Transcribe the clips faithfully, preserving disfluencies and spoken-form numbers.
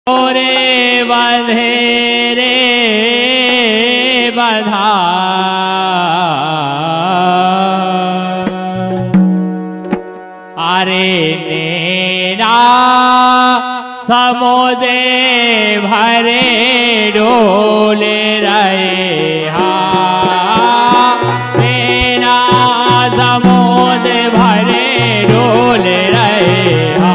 रे बधेरे बधा अरे नेना समुदे भरे डोले रहे हा नेना समुदे भरे डोले रहे हा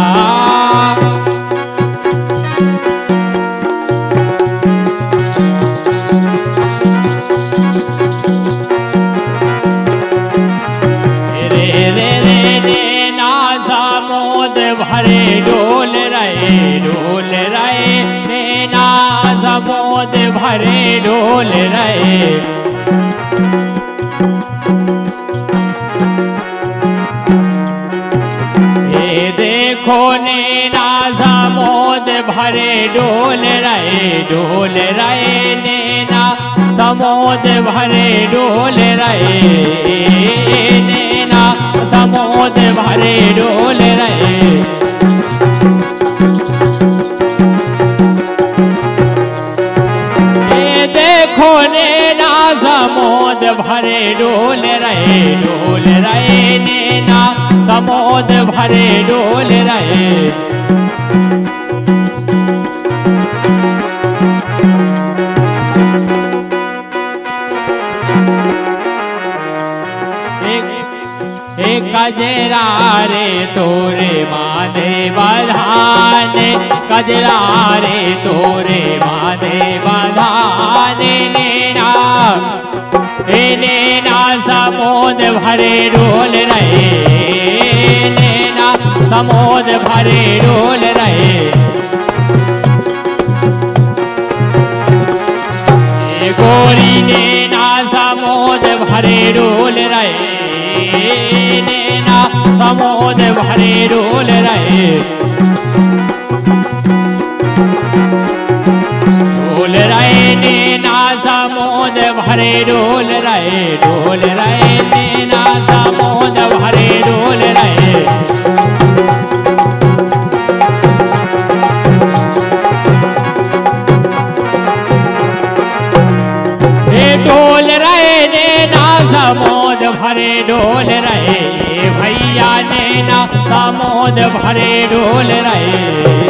भरे डोल रहे डोल रहे नैना समुद भरे डोल रहे ये देखो नैना समुद भरे डोल रहे डोल रहे नैना समुद भरे डोल रहे नैना समुद भरे डोल रहे समुद भरे डोल रहे डोल रहे नैना समुद भरे डोल रहे एक कजरा रे तोरे माधे बधाने कजरा रे तोरे माधे बधाने नैना नैना समुद भरे डोल रहे नैना समुद भरे डोल रहे गोरी नैना समुद भरे डोल रहे नैना समुद भरे डोल रहे डोल रहे नैना समुद भरे डोल रहे डोल रहे नैना समुद भरे डोल रहे डोल रहे नैना समुद भरे डोल रहे भैया नैना समुद भरे डोल रहे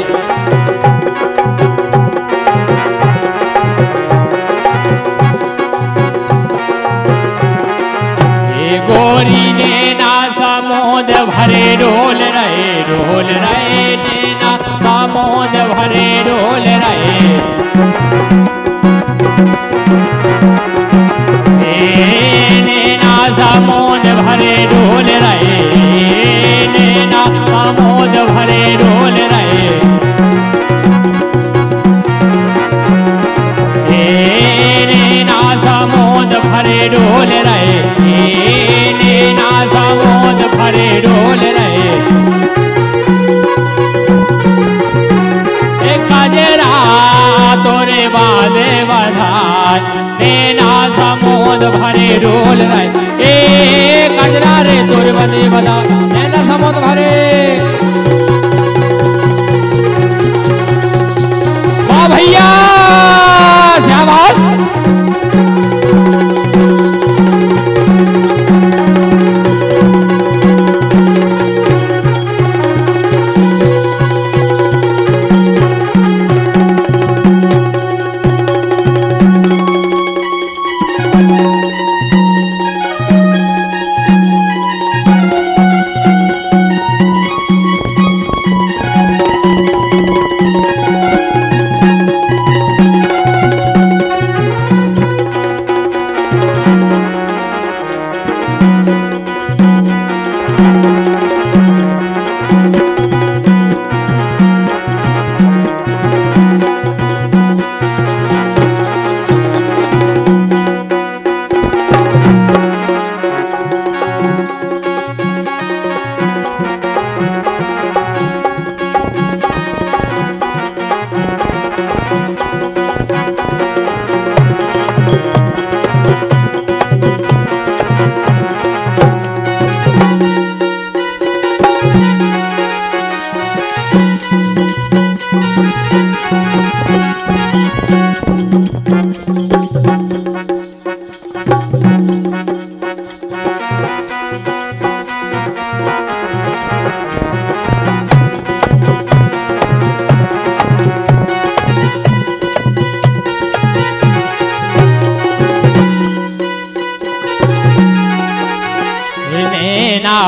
गोरी नैना समुद भरे डोल रहे डोल रहे नैना समुद भरे डोल रहे नैना समुद भरे डोल रहे नैना समुद भरे डोल रहे नैना समुद भरे डोल रहे नैना समुद भरे डोल रहे कजरा तोरे बादे बधान नैना समुद भरे डोल रहे ए कजरा रे तोरे बादे बधान नैना समुद भरे वाह भैया शाबाश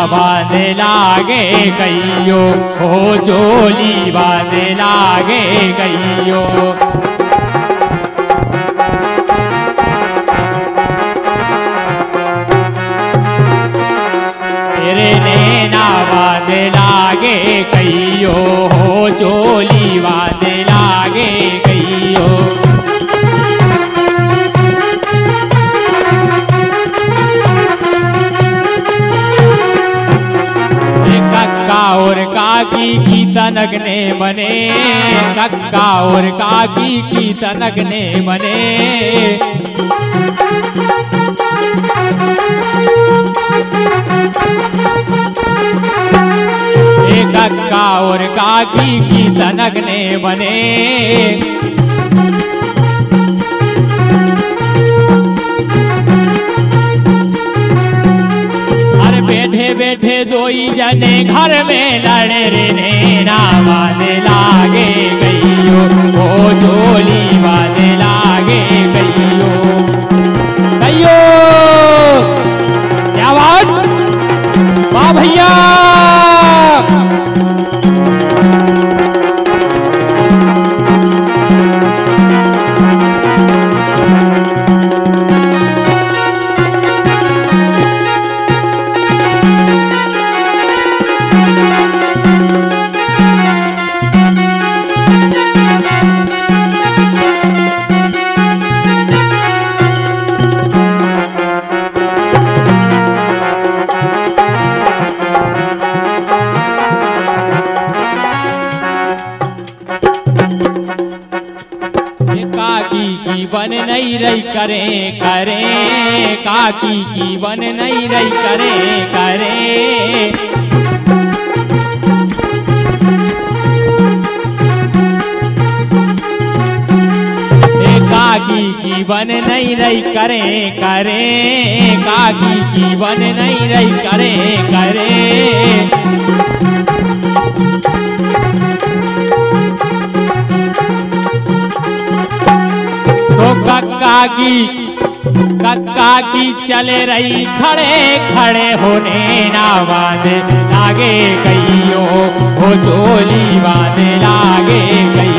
बांधे लागे कहियो, हो चोली बांधे लागे कहियो। तेरे नैना बांधे लागे कहियो, हो चोली बांधे लागे कहियो। कक्का और काकी की तनक ने बने, कक्का और काकी की तनक ने बने। कक्का और काकी की तनक ने बने। अरे बैठे बैठे दो ही जने घर में लड़े रे, नैना बांधे लागे कहियो, ओ चोली बांधे लागे कहियो कहियो। क्या बात, वाह भैया। बन नहीं रही करे करे, काकी की बन नहीं रही करे करे। काकी की बन नहीं रही करे करे, काकी की बन नहीं रही करे करे। तो कक्का की कक्का की चले रही खड़े खड़े होने, ना बांधे लागे कहियो, हो चोली बांधे लागे कहियो।